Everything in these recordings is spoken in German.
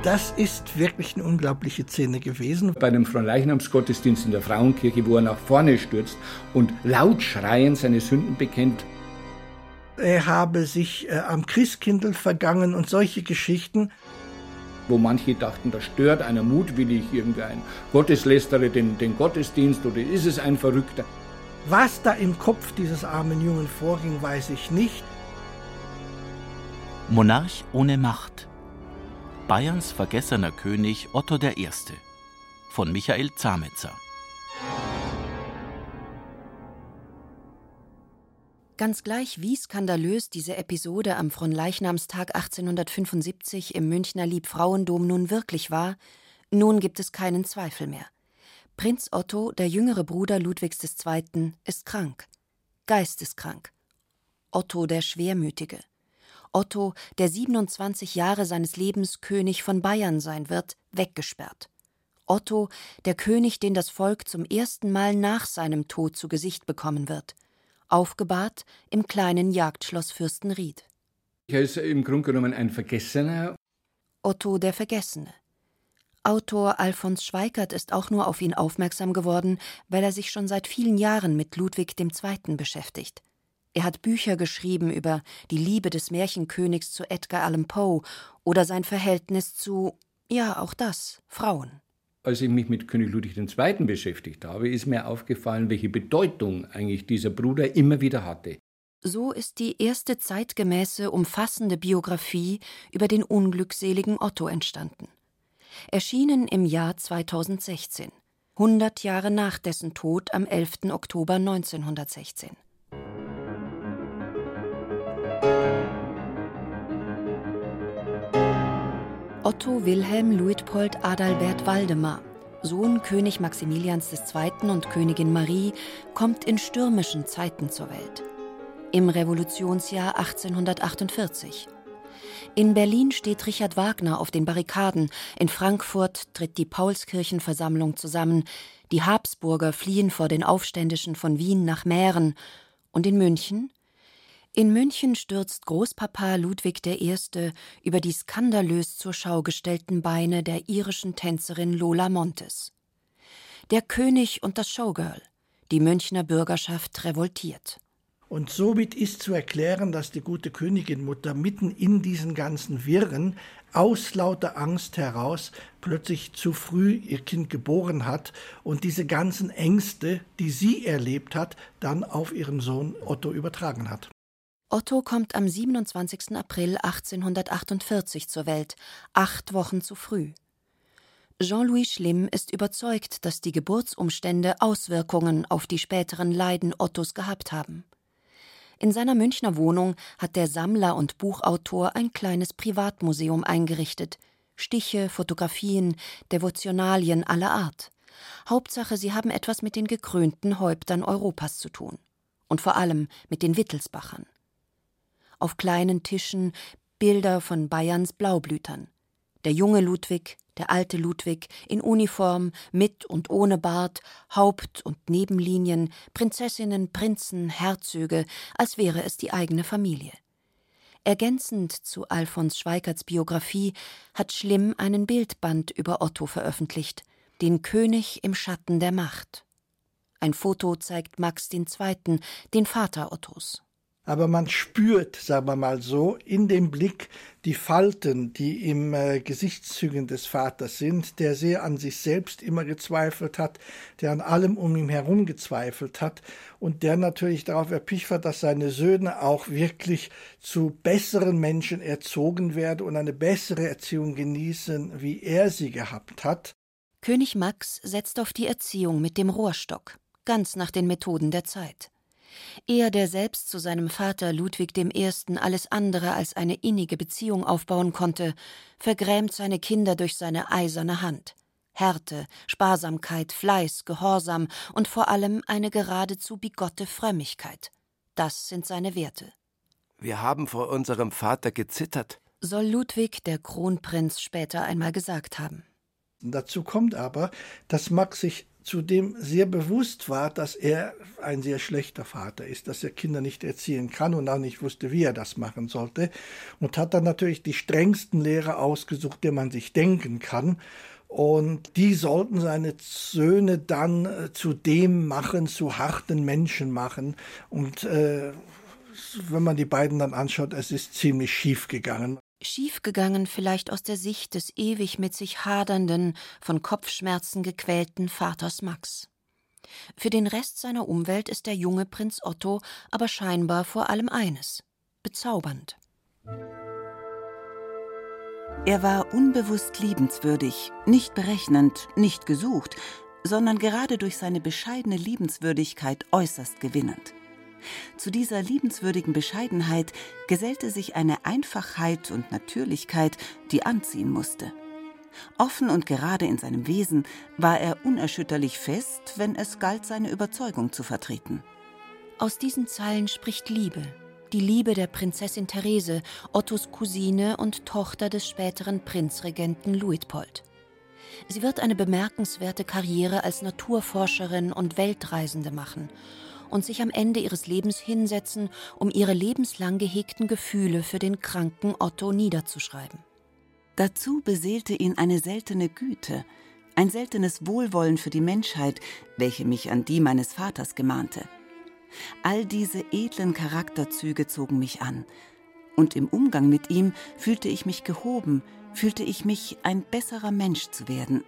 Das ist wirklich eine unglaubliche Szene gewesen. Bei dem Fronleichnamsgottesdienst in der Frauenkirche, wo er nach vorne stürzt und laut schreiend seine Sünden bekennt. Er habe sich am Christkindl vergangen und solche Geschichten. Wo manche dachten, da stört einer mutwillig irgendein Gotteslästerer den Gottesdienst oder ist es ein Verrückter. Was da im Kopf dieses armen Jungen vorging, weiß ich nicht. Monarch ohne Macht. Bayerns vergessener König Otto I. von Michael Zametzer. Ganz gleich, wie skandalös diese Episode am Fronleichnamstag 1875 im Münchner Liebfrauendom nun wirklich war, nun gibt es keinen Zweifel mehr. Prinz Otto, der jüngere Bruder Ludwigs II., ist krank, geisteskrank. Otto der Schwermütige. Otto, der 27 Jahre seines Lebens König von Bayern sein wird, weggesperrt. Otto, der König, den das Volk zum ersten Mal nach seinem Tod zu Gesicht bekommen wird. Aufgebahrt im kleinen Jagdschloss Fürstenried. Er ist im Grunde genommen ein Vergessener. Otto der Vergessene. Autor Alfons Schweikert ist auch nur auf ihn aufmerksam geworden, weil er sich schon seit vielen Jahren mit Ludwig II. Beschäftigt. Er hat Bücher geschrieben über die Liebe des Märchenkönigs zu Edgar Allan Poe oder sein Verhältnis zu, ja auch das, Frauen. Als ich mich mit König Ludwig II. Beschäftigt habe, ist mir aufgefallen, welche Bedeutung eigentlich dieser Bruder immer wieder hatte. So ist die erste zeitgemäße, umfassende Biografie über den unglückseligen Otto entstanden. Erschienen im Jahr 2016, 100 Jahre nach dessen Tod am 11. Oktober 1916. Otto Wilhelm Luitpold Adalbert Waldemar, Sohn König Maximilians II. Und Königin Marie, kommt in stürmischen Zeiten zur Welt. Im Revolutionsjahr 1848. In Berlin steht Richard Wagner auf den Barrikaden, in Frankfurt tritt die Paulskirchenversammlung zusammen, die Habsburger fliehen vor den Aufständischen von Wien nach Mähren. Und in München? In München stürzt Großpapa Ludwig I. über die skandalös zur Schau gestellten Beine der irischen Tänzerin Lola Montes. Der König und das Showgirl. Die Münchner Bürgerschaft revoltiert. Und somit ist zu erklären, dass die gute Königinmutter mitten in diesen ganzen Wirren aus lauter Angst heraus plötzlich zu früh ihr Kind geboren hat und diese ganzen Ängste, die sie erlebt hat, dann auf ihren Sohn Otto übertragen hat. Otto kommt am 27. April 1848 zur Welt, 8 Wochen zu früh. Jean-Louis Schlimm ist überzeugt, dass die Geburtsumstände Auswirkungen auf die späteren Leiden Ottos gehabt haben. In seiner Münchner Wohnung hat der Sammler und Buchautor ein kleines Privatmuseum eingerichtet. Stiche, Fotografien, Devotionalien aller Art. Hauptsache, sie haben etwas mit den gekrönten Häuptern Europas zu tun. Und vor allem mit den Wittelsbachern. Auf kleinen Tischen Bilder von Bayerns Blaublütern. Der junge Ludwig, der alte Ludwig, in Uniform, mit und ohne Bart, Haupt- und Nebenlinien, Prinzessinnen, Prinzen, Herzöge, als wäre es die eigene Familie. Ergänzend zu Alfons Schweikerts Biografie hat Schlimm einen Bildband über Otto veröffentlicht, den König im Schatten der Macht. Ein Foto zeigt Max II., den Vater Ottos. Aber man spürt, sagen wir mal so, in dem Blick die Falten, die im Gesichtszügen des Vaters sind, der sehr an sich selbst immer gezweifelt hat, der an allem um ihn herum gezweifelt hat und der natürlich darauf erpicht war, dass seine Söhne auch wirklich zu besseren Menschen erzogen werden und eine bessere Erziehung genießen, wie er sie gehabt hat. König Max setzt auf die Erziehung mit dem Rohrstock, ganz nach den Methoden der Zeit. Er, der selbst zu seinem Vater Ludwig I. alles andere als eine innige Beziehung aufbauen konnte, vergrämt seine Kinder durch seine eiserne Hand. Härte, Sparsamkeit, Fleiß, Gehorsam und vor allem eine geradezu bigotte Frömmigkeit. Das sind seine Werte. Wir haben vor unserem Vater gezittert, soll Ludwig, der Kronprinz, später einmal gesagt haben. Dazu kommt aber, dass Max sich zudem sehr bewusst war, dass er ein sehr schlechter Vater ist, dass er Kinder nicht erziehen kann und auch nicht wusste, wie er das machen sollte. Und hat dann natürlich die strengsten Lehrer ausgesucht, die man sich denken kann. Und die sollten seine Söhne dann zu dem machen, zu harten Menschen machen. Und wenn man die beiden dann anschaut, es ist ziemlich schief gegangen. Schiefgegangen vielleicht aus der Sicht des ewig mit sich hadernden, von Kopfschmerzen gequälten Vaters Max. Für den Rest seiner Umwelt ist der junge Prinz Otto aber scheinbar vor allem eines: bezaubernd. Er war unbewusst liebenswürdig, nicht berechnend, nicht gesucht, sondern gerade durch seine bescheidene Liebenswürdigkeit äußerst gewinnend. Zu dieser liebenswürdigen Bescheidenheit gesellte sich eine Einfachheit und Natürlichkeit, die anziehen musste. Offen und gerade in seinem Wesen war er unerschütterlich fest, wenn es galt, seine Überzeugung zu vertreten. Aus diesen Zeilen spricht Liebe. Die Liebe der Prinzessin Therese, Ottos Cousine und Tochter des späteren Prinzregenten Luitpold. Sie wird eine bemerkenswerte Karriere als Naturforscherin und Weltreisende machen und sich am Ende ihres Lebens hinsetzen, um ihre lebenslang gehegten Gefühle für den kranken Otto niederzuschreiben. Dazu beseelte ihn eine seltene Güte, ein seltenes Wohlwollen für die Menschheit, welche mich an die meines Vaters gemahnte. All diese edlen Charakterzüge zogen mich an, und im Umgang mit ihm fühlte ich mich gehoben, fühlte ich mich, ein besserer Mensch zu werden.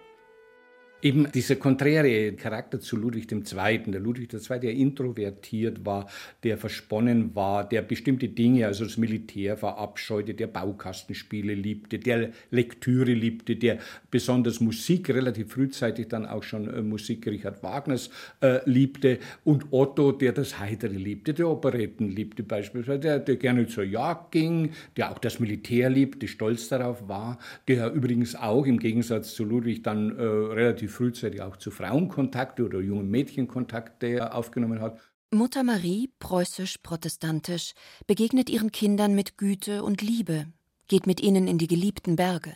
Eben dieser konträre Charakter zu Ludwig II., der Ludwig II., der introvertiert war, der versponnen war, der bestimmte Dinge, also das Militär verabscheute, der Baukastenspiele liebte, der Lektüre liebte, der besonders Musik, relativ frühzeitig dann auch schon Musik Richard Wagners liebte, und Otto, der das Heitere liebte, der Operetten liebte beispielsweise, der gerne zur Jagd ging, der auch das Militär liebte, stolz darauf war, der übrigens auch im Gegensatz zu Ludwig dann relativ frühzeitig auch zu Frauenkontakte oder jungen Mädchenkontakte aufgenommen hat. Mutter Marie, preußisch-protestantisch, begegnet ihren Kindern mit Güte und Liebe, geht mit ihnen in die geliebten Berge.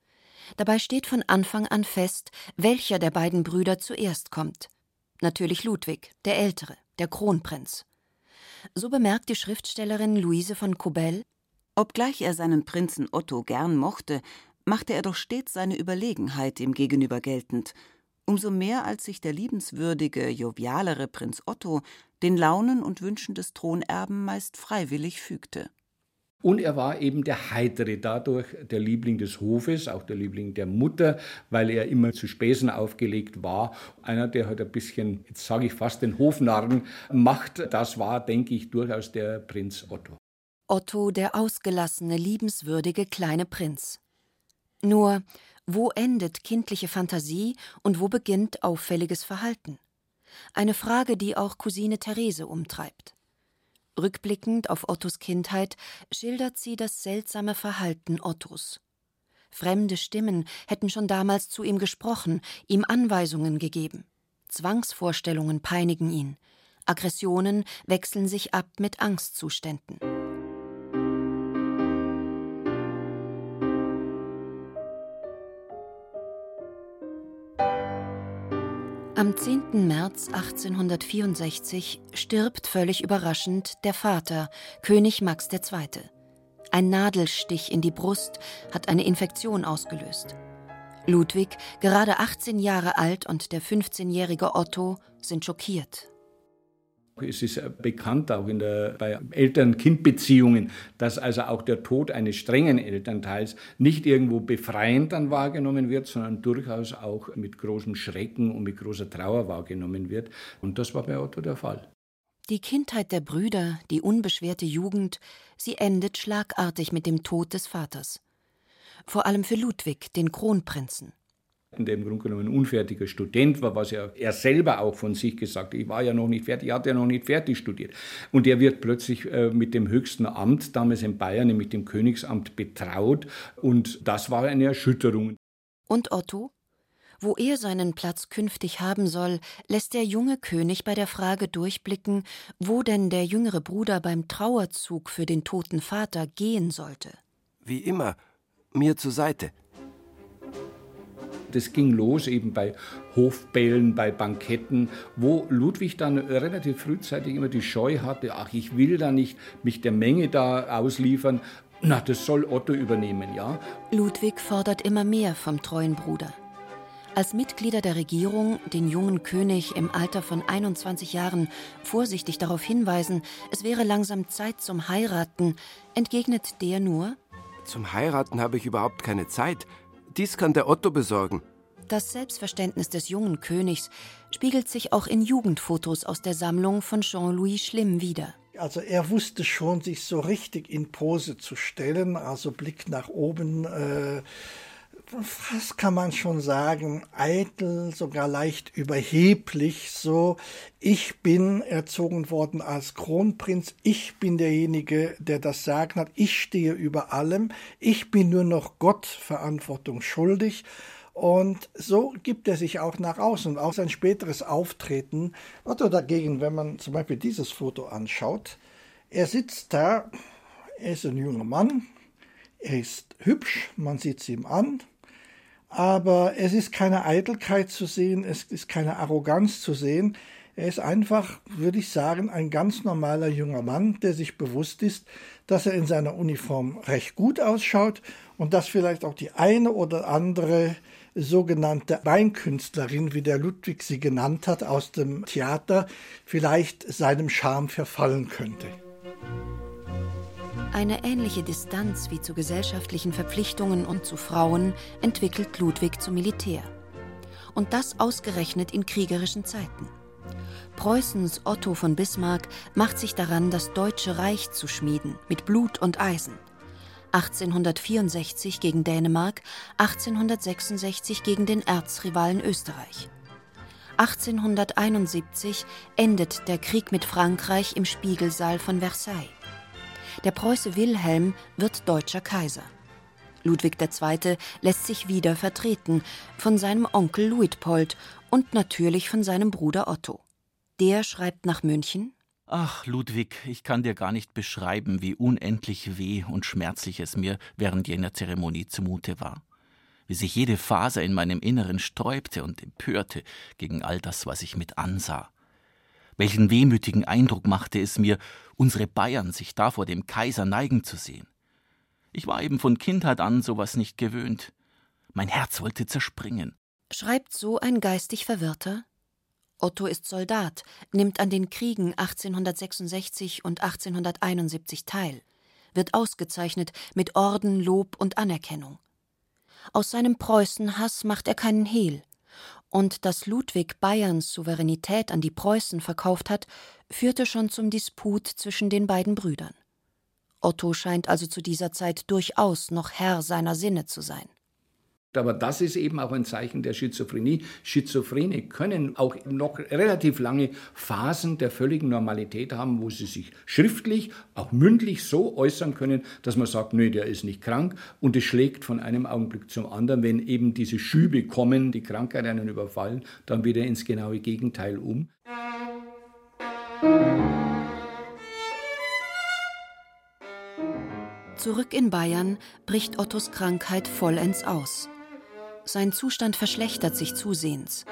Dabei steht von Anfang an fest, welcher der beiden Brüder zuerst kommt. Natürlich Ludwig, der Ältere, der Kronprinz. So bemerkt die Schriftstellerin Luise von Cobell: Obgleich er seinen Prinzen Otto gern mochte, machte er doch stets seine Überlegenheit ihm gegenüber geltend, umso mehr als sich der liebenswürdige, jovialere Prinz Otto den Launen und Wünschen des Thronerben meist freiwillig fügte. Und er war eben der Heitere, dadurch der Liebling des Hofes, auch der Liebling der Mutter, weil er immer zu Späßen aufgelegt war. Einer, der halt ein bisschen, jetzt sage ich fast, den Hofnarren macht, das war, denke ich, durchaus der Prinz Otto. Otto, der ausgelassene, liebenswürdige kleine Prinz. Nur, wo endet kindliche Fantasie und wo beginnt auffälliges Verhalten? Eine Frage, die auch Cousine Therese umtreibt. Rückblickend auf Ottos Kindheit schildert sie das seltsame Verhalten Ottos. Fremde Stimmen hätten schon damals zu ihm gesprochen, ihm Anweisungen gegeben. Zwangsvorstellungen peinigen ihn. Aggressionen wechseln sich ab mit Angstzuständen. Am 10. März 1864 stirbt völlig überraschend der Vater, König Max II. Ein Nadelstich in die Brust hat eine Infektion ausgelöst. Ludwig, gerade 18 Jahre alt, und der 15-jährige Otto sind schockiert. Es ist bekannt auch bei Eltern-Kind-Beziehungen, dass also auch der Tod eines strengen Elternteils nicht irgendwo befreiend dann wahrgenommen wird, sondern durchaus auch mit großem Schrecken und mit großer Trauer wahrgenommen wird. Und das war bei Otto der Fall. Die Kindheit der Brüder, die unbeschwerte Jugend, sie endet schlagartig mit dem Tod des Vaters. Vor allem für Ludwig, den Kronprinzen. Der im Grunde genommen ein unfertiger Student war, was ja er selber auch von sich gesagt hat. Ich war ja noch nicht fertig, ich hatte ja noch nicht fertig studiert. Und er wird plötzlich mit dem höchsten Amt, damals in Bayern, nämlich dem Königsamt, betraut. Und das war eine Erschütterung. Und Otto? Wo er seinen Platz künftig haben soll, lässt der junge König bei der Frage durchblicken, wo denn der jüngere Bruder beim Trauerzug für den toten Vater gehen sollte. Wie immer, mir zur Seite. das ging los eben bei Hofbällen, bei Banketten, wo Ludwig dann relativ frühzeitig immer die Scheu hatte, ach, ich will da nicht mich der Menge da ausliefern, na, das soll Otto übernehmen, ja. Ludwig fordert immer mehr vom treuen Bruder. Als Mitglieder der Regierung den jungen König im Alter von 21 Jahren vorsichtig darauf hinweisen, es wäre langsam Zeit zum Heiraten, entgegnet der nur: Zum Heiraten habe ich überhaupt keine Zeit. Dies kann der Otto besorgen. Das Selbstverständnis des jungen Königs spiegelt sich auch in Jugendfotos aus der Sammlung von Jean-Louis Schlimm wider. Also er wusste schon, sich so richtig in Pose zu stellen, also Blick nach oben, was kann man schon sagen, eitel, sogar leicht überheblich, so, ich bin erzogen worden als Kronprinz, ich bin derjenige, der das Sagen hat, ich stehe über allem, ich bin nur noch Gott Verantwortung schuldig. Und so gibt er sich auch nach außen und auch sein späteres Auftreten. Otto dagegen, wenn man zum Beispiel dieses Foto anschaut, er sitzt da, er ist ein junger Mann, er ist hübsch, man sieht es ihm an, aber es ist keine Eitelkeit zu sehen, es ist keine Arroganz zu sehen. Er ist einfach, würde ich sagen, ein ganz normaler junger Mann, der sich bewusst ist, dass er in seiner Uniform recht gut ausschaut und dass vielleicht auch die eine oder andere sogenannte Beinkünstlerin, wie der Ludwig sie genannt hat, aus dem Theater, vielleicht seinem Charme verfallen könnte. Eine ähnliche Distanz wie zu gesellschaftlichen Verpflichtungen und zu Frauen entwickelt Ludwig zum Militär. Und das ausgerechnet in kriegerischen Zeiten. Preußens Otto von Bismarck macht sich daran, das Deutsche Reich zu schmieden, mit Blut und Eisen. 1864 gegen Dänemark, 1866 gegen den Erzrivalen Österreich. 1871 endet der Krieg mit Frankreich im Spiegelsaal von Versailles. Der Preuße Wilhelm wird deutscher Kaiser. Ludwig II. Lässt sich wieder vertreten von seinem Onkel Luitpold und natürlich von seinem Bruder Otto. Der schreibt nach München: Ach, Ludwig, ich kann dir gar nicht beschreiben, wie unendlich weh und schmerzlich es mir während jener Zeremonie zumute war. Wie sich jede Faser in meinem Inneren sträubte und empörte gegen all das, was ich mit ansah. Welchen wehmütigen Eindruck machte es mir, unsere Bayern sich da vor dem Kaiser neigen zu sehen. Ich war eben von Kindheit an sowas nicht gewöhnt. Mein Herz wollte zerspringen. Schreibt so ein geistig Verwirrter? Otto ist Soldat, nimmt an den Kriegen 1866 und 1871 teil, wird ausgezeichnet mit Orden, Lob und Anerkennung. Aus seinem Preußenhass macht er keinen Hehl. Und dass Ludwig Bayerns Souveränität an die Preußen verkauft hat, führte schon zum Disput zwischen den beiden Brüdern. Otto scheint also zu dieser Zeit durchaus noch Herr seiner Sinne zu sein. Aber das ist eben auch ein Zeichen der Schizophrenie. Schizophrene können auch noch relativ lange Phasen der völligen Normalität haben, wo sie sich schriftlich, auch mündlich so äußern können, dass man sagt, nee, der ist nicht krank. Und es schlägt von einem Augenblick zum anderen, wenn eben diese Schübe kommen, die Krankheit einen überfallen, dann wieder ins genaue Gegenteil um. Zurück in Bayern bricht Ottos Krankheit vollends aus. Sein Zustand verschlechtert sich zusehends.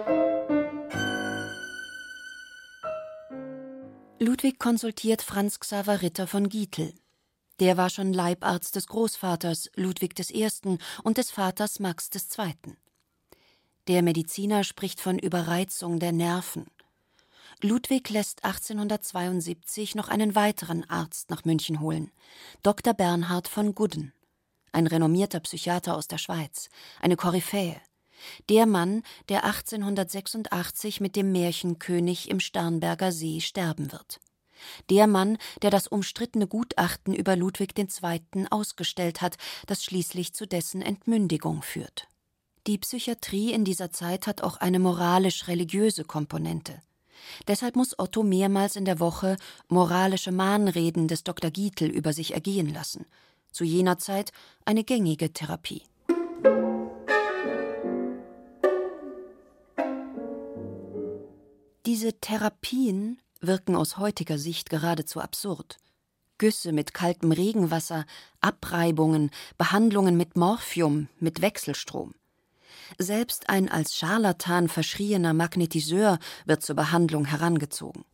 Ludwig konsultiert Franz Xaver Ritter von Gietl. Der war schon Leibarzt des Großvaters Ludwig I. und des Vaters Max II. Der Mediziner spricht von Überreizung der Nerven. Ludwig lässt 1872 noch einen weiteren Arzt nach München holen, Dr. Bernhard von Gudden. Ein renommierter Psychiater aus der Schweiz, eine Koryphäe. Der Mann, der 1886 mit dem Märchenkönig im Starnberger See sterben wird. Der Mann, der das umstrittene Gutachten über Ludwig II. Ausgestellt hat, das schließlich zu dessen Entmündigung führt. Die Psychiatrie in dieser Zeit hat auch eine moralisch-religiöse Komponente. Deshalb muss Otto mehrmals in der Woche moralische Mahnreden des Dr. Gietl über sich ergehen lassen. Zu jener Zeit eine gängige Therapie. Diese Therapien wirken aus heutiger Sicht geradezu absurd. Güsse mit kaltem Regenwasser, Abreibungen, Behandlungen mit Morphium, mit Wechselstrom. Selbst ein als Scharlatan verschrieener Magnetiseur wird zur Behandlung herangezogen.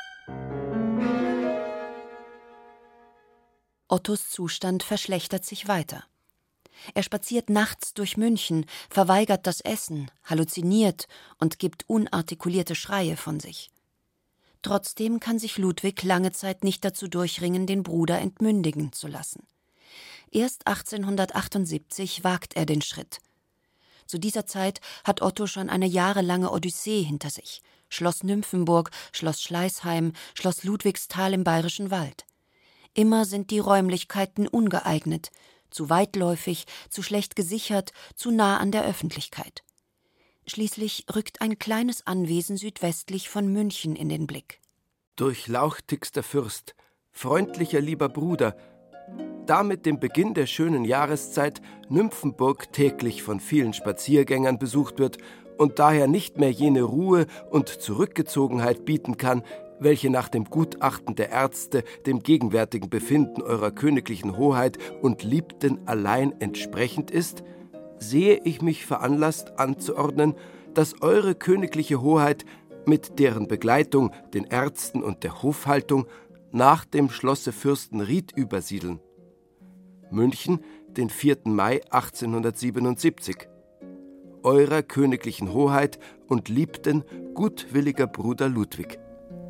Ottos Zustand verschlechtert sich weiter. Er spaziert nachts durch München, verweigert das Essen, halluziniert und gibt unartikulierte Schreie von sich. Trotzdem kann sich Ludwig lange Zeit nicht dazu durchringen, den Bruder entmündigen zu lassen. Erst 1878 wagt er den Schritt. Zu dieser Zeit hat Otto schon eine jahrelange Odyssee hinter sich. Schloss Nymphenburg, Schloss Schleißheim, Schloss Ludwigsthal im Bayerischen Wald. Immer sind die Räumlichkeiten ungeeignet, zu weitläufig, zu schlecht gesichert, zu nah an der Öffentlichkeit. Schließlich rückt ein kleines Anwesen südwestlich von München in den Blick. Durchlauchtigster Fürst, freundlicher lieber Bruder, da mit dem Beginn der schönen Jahreszeit Nymphenburg täglich von vielen Spaziergängern besucht wird und daher nicht mehr jene Ruhe und Zurückgezogenheit bieten kann, welche nach dem Gutachten der Ärzte dem gegenwärtigen Befinden eurer königlichen Hoheit und Liebden allein entsprechend ist, sehe ich mich veranlasst anzuordnen, dass eure königliche Hoheit mit deren Begleitung, den Ärzten und der Hofhaltung nach dem Schlosse Fürstenried übersiedeln. München, den 4. Mai 1877. Eurer königlichen Hoheit und Liebden gutwilliger Bruder Ludwig.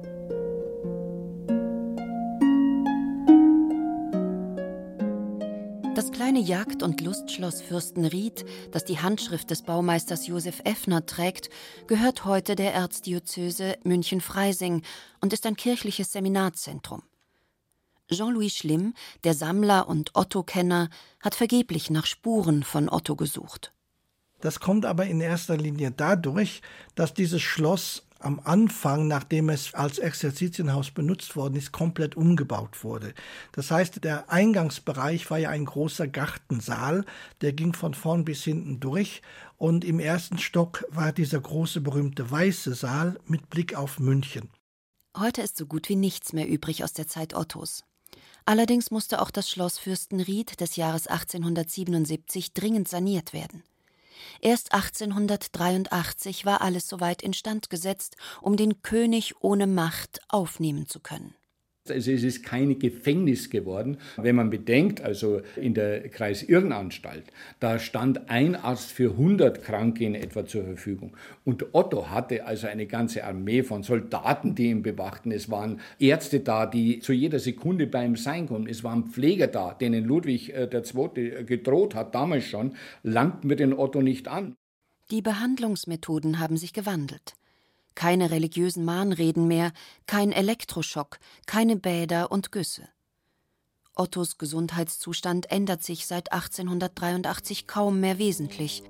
Das kleine Jagd- und Lustschloss Fürstenried, das die Handschrift des Baumeisters Josef Effner trägt, gehört heute der Erzdiözese München-Freising und ist ein kirchliches Seminarzentrum. Jean-Louis Schlimm, der Sammler und Otto-Kenner, hat vergeblich nach Spuren von Otto gesucht. Das kommt aber in erster Linie dadurch, dass dieses Schloss am Anfang, nachdem es als Exerzitienhaus benutzt worden ist, komplett umgebaut wurde. Das heißt, der Eingangsbereich war ja ein großer Gartensaal, der ging von vorn bis hinten durch und im ersten Stock war dieser große berühmte weiße Saal mit Blick auf München. Heute ist so gut wie nichts mehr übrig aus der Zeit Ottos. Allerdings musste auch das Schloss Fürstenried des Jahres 1877 dringend saniert werden. Erst 1883 war alles soweit instand gesetzt, um den König ohne Macht aufnehmen zu können. Also es ist kein Gefängnis geworden. Wenn man bedenkt, also in der Kreisirrenanstalt, da stand ein Arzt für 100 Kranke in etwa zur Verfügung. Und Otto hatte also eine ganze Armee von Soldaten, die ihn bewachten. Es waren Ärzte da, die zu jeder Sekunde bei ihm sein konnten. Es waren Pfleger da, denen Ludwig II. Gedroht hat, damals schon, langten wir den Otto nicht an. Die Behandlungsmethoden haben sich gewandelt. Keine religiösen Mahnreden mehr, kein Elektroschock, keine Bäder und Güsse. Ottos Gesundheitszustand ändert sich seit 1883 kaum mehr wesentlich.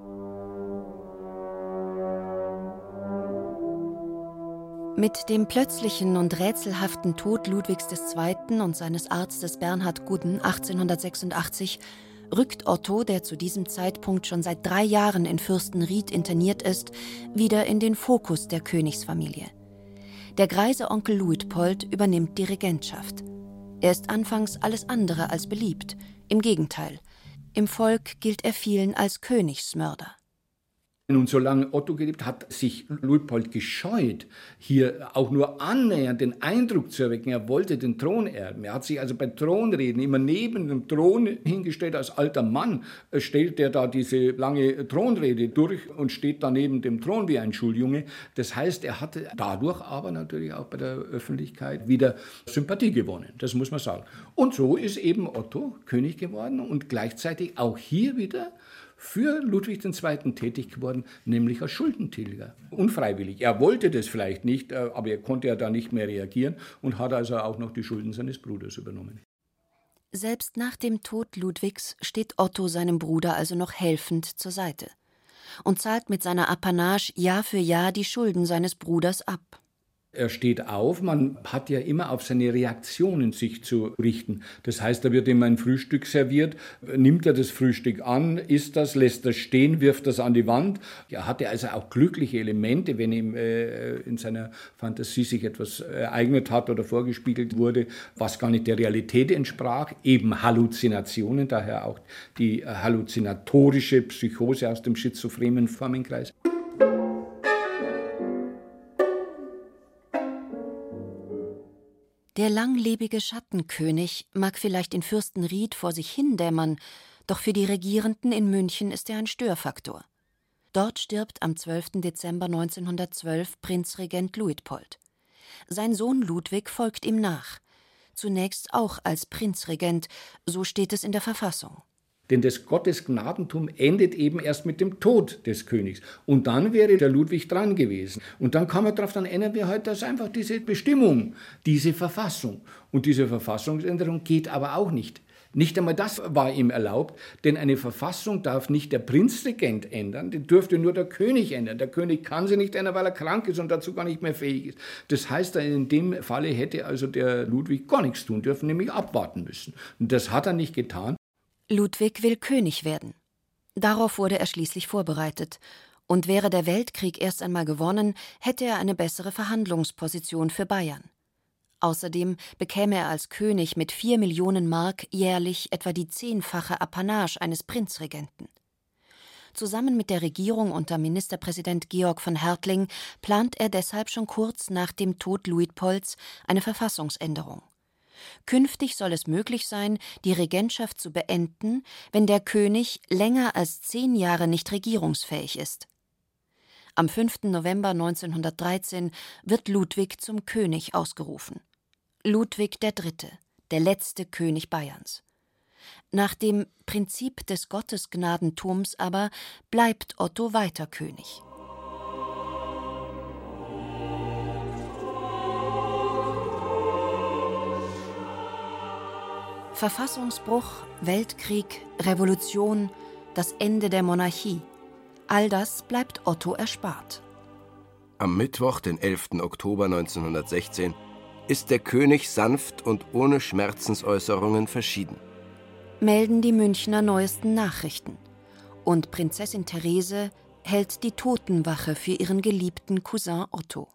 Mit dem plötzlichen und rätselhaften Tod Ludwigs II. Und seines Arztes Bernhard Gudden 1886 rückt Otto, der zu diesem Zeitpunkt schon seit 3 Jahren in Fürstenried interniert ist, wieder in den Fokus der Königsfamilie. Der greise Onkel Luitpold übernimmt die Regentschaft. Er ist anfangs alles andere als beliebt. Im Gegenteil, im Volk gilt er vielen als Königsmörder. Und solange Otto gelebt hat, sich Luitpold gescheut, hier auch nur annähernd den Eindruck zu erwecken, er wollte den Thron erben. Er hat sich also bei Thronreden immer neben dem Thron hingestellt. Als alter Mann stellt er da diese lange Thronrede durch und steht da neben dem Thron wie ein Schuljunge. Das heißt, er hatte dadurch aber natürlich auch bei der Öffentlichkeit wieder Sympathie gewonnen. Das muss man sagen. Und so ist eben Otto König geworden und gleichzeitig auch hier wieder für Ludwig II. Tätig geworden, nämlich als Schuldentilger. Unfreiwillig. Er wollte das vielleicht nicht, aber er konnte ja da nicht mehr reagieren und hat also auch noch die Schulden seines Bruders übernommen. Selbst nach dem Tod Ludwigs steht Otto seinem Bruder also noch helfend zur Seite und zahlt mit seiner Apanage Jahr für Jahr die Schulden seines Bruders ab. Er steht auf, man hat ja immer auf seine Reaktionen sich zu richten. Das heißt, da wird ihm ein Frühstück serviert, nimmt er das Frühstück an, isst das, lässt das stehen, wirft das an die Wand. Er hatte also auch glückliche Elemente, wenn ihm in seiner Fantasie sich etwas ereignet hat oder vorgespiegelt wurde, was gar nicht der Realität entsprach. Eben Halluzinationen, daher auch die halluzinatorische Psychose aus dem schizophrenen Formenkreis. Der langlebige Schattenkönig mag vielleicht in Fürstenried vor sich hindämmern, doch für die Regierenden in München ist er ein Störfaktor. Dort stirbt am 12. Dezember 1912 Prinzregent Luitpold. Sein Sohn Ludwig folgt ihm nach. Zunächst auch als Prinzregent, so steht es in der Verfassung. Denn das Gottesgnadentum endet eben erst mit dem Tod des Königs. Und dann wäre der Ludwig dran gewesen. Und dann kann man darauf, dann ändern wir halt das einfach diese Bestimmung, diese Verfassung. Und diese Verfassungsänderung geht aber auch nicht. Nicht einmal das war ihm erlaubt, denn eine Verfassung darf nicht der Prinzregent ändern, die dürfte nur der König ändern. Der König kann sie nicht ändern, weil er krank ist und dazu gar nicht mehr fähig ist. Das heißt, in dem Falle hätte also der Ludwig gar nichts tun dürfen, nämlich abwarten müssen. Und das hat er nicht getan. Ludwig will König werden. Darauf wurde er schließlich vorbereitet. Und wäre der Weltkrieg erst einmal gewonnen, hätte er eine bessere Verhandlungsposition für Bayern. Außerdem bekäme er als König mit 4 Millionen Mark jährlich etwa die 10-fache Apanage eines Prinzregenten. Zusammen mit der Regierung unter Ministerpräsident Georg von Hertling plant er deshalb schon kurz nach dem Tod Luitpolds eine Verfassungsänderung. Künftig soll es möglich sein, die Regentschaft zu beenden, wenn der König länger als 10 Jahre nicht regierungsfähig ist. Am 5. November 1913 wird Ludwig zum König ausgerufen. Ludwig III., der letzte König Bayerns. Nach dem Prinzip des Gottesgnadentums aber bleibt Otto weiter König. Verfassungsbruch, Weltkrieg, Revolution, das Ende der Monarchie. All das bleibt Otto erspart. Am Mittwoch, den 11. Oktober 1916, ist der König sanft und ohne Schmerzensäußerungen verschieden. Melden die Münchner neuesten Nachrichten. Und Prinzessin Therese hält die Totenwache für ihren geliebten Cousin Otto.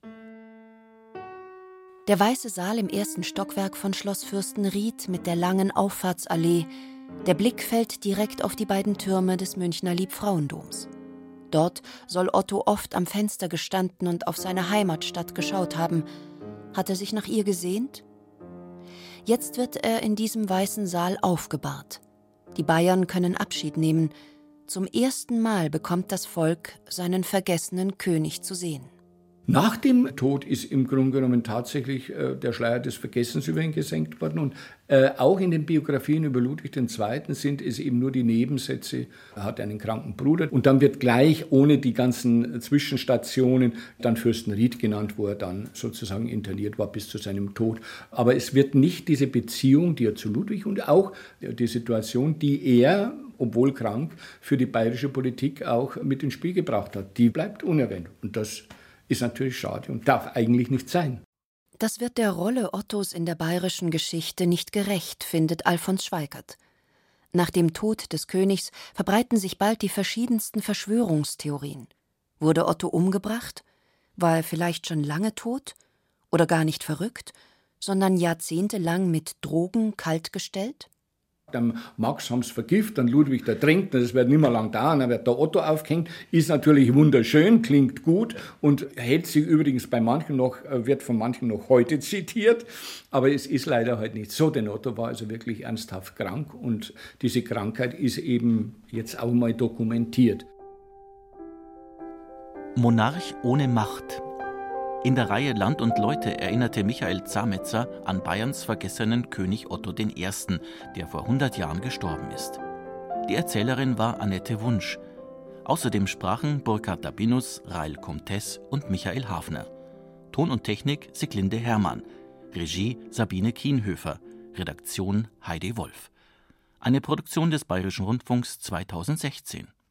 Der Weiße Saal im 1. Stockwerk von Schloss Fürstenried mit der langen Auffahrtsallee. Der Blick fällt direkt auf die beiden Türme des Münchner Liebfrauendoms. Dort soll Otto oft am Fenster gestanden und auf seine Heimatstadt geschaut haben. Hat er sich nach ihr gesehnt? Jetzt wird er in diesem Weißen Saal aufgebahrt. Die Bayern können Abschied nehmen. Zum ersten Mal bekommt das Volk seinen vergessenen König zu sehen. Nach dem Tod ist im Grunde genommen tatsächlich der Schleier des Vergessens über ihn gesenkt worden. Und auch in den Biografien über Ludwig II. Sind es eben nur die Nebensätze, er hat einen kranken Bruder. Und dann wird gleich, ohne die ganzen Zwischenstationen, dann Fürstenried genannt, wo er dann sozusagen interniert war bis zu seinem Tod. Aber es wird nicht diese Beziehung, die er zu Ludwig und auch die Situation, die er, obwohl krank, für die bayerische Politik auch mit ins Spiel gebracht hat, die bleibt unerwähnt. Und das ist natürlich schade und darf eigentlich nicht sein. Das wird der Rolle Ottos in der bayerischen Geschichte nicht gerecht, findet Alfons Schweikert. Nach dem Tod des Königs verbreiten sich bald die verschiedensten Verschwörungstheorien. Wurde Otto umgebracht? War er vielleicht schon lange tot? Oder gar nicht verrückt, sondern jahrzehntelang mit Drogen kaltgestellt? Am Max haben sie vergiftet, dann Ludwig ertränkt, das wird nicht mehr lang dauern, dann wird der Otto aufgehängt, ist natürlich wunderschön, klingt gut und hält sich übrigens bei manchen noch, wird von manchen noch heute zitiert, aber es ist leider halt nicht so, denn Otto war also wirklich ernsthaft krank und diese Krankheit ist eben jetzt auch mal dokumentiert. Monarch ohne Macht. In der Reihe Land und Leute erinnerte Michael Zametzer an Bayerns vergessenen König Otto I., der vor 100 Jahren gestorben ist. Die Erzählerin war Annette Wunsch. Außerdem sprachen Burkhard Dabinus, Rael Comtes und Michael Hafner. Ton und Technik Siglinde Hermann. Regie Sabine Kienhöfer. Redaktion Heidi Wolf. Eine Produktion des Bayerischen Rundfunks 2016.